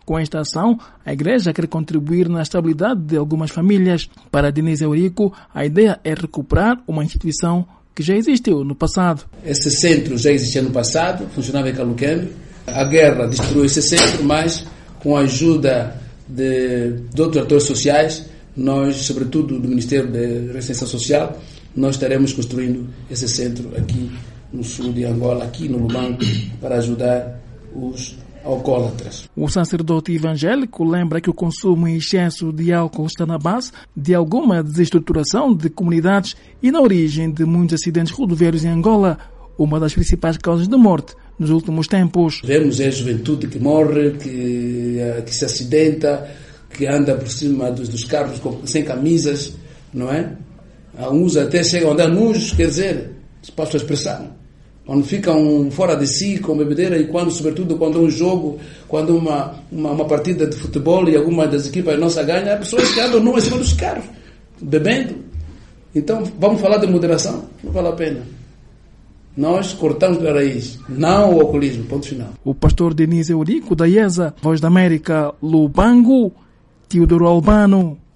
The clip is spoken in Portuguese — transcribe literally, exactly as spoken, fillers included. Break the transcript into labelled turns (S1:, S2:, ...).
S1: Com esta ação, a igreja quer contribuir na estabilidade de algumas famílias. Para Denise Eurico, a ideia é recuperar uma instituição que já existiu no passado.
S2: Esse centro já existia no passado, funcionava em Caluquembe. A guerra destruiu esse centro, mas com a ajuda de, de outros atores sociais, nós, sobretudo do Ministério da Assistência Social, nós estaremos construindo esse centro aqui no sul de Angola, aqui no Lubango, para ajudar os alcoólatras.
S1: O sacerdote evangélico lembra que o consumo em excesso de álcool está na base de alguma desestruturação de comunidades e na origem de muitos acidentes rodoviários em Angola, uma das principais causas de morte nos últimos tempos.
S2: Vemos a juventude que morre, que, que se acidenta, que anda por cima dos, dos carros sem camisas, não é? Uns até chegam a andar nus, quer dizer, se passa a expressão, quando ficam fora de si com bebedeira e quando, sobretudo, quando um jogo, quando uma, uma, uma partida de futebol e alguma das equipas nossa ganha, há pessoas que andam nuas em cima dos carros, bebendo. Então, vamos falar de moderação? Não vale a pena. Nós cortamos pela raiz, não o alcoolismo, ponto final.
S1: O pastor Denise Eurico, da I E S A, Voz da América, Lubango, Teodoro Albano.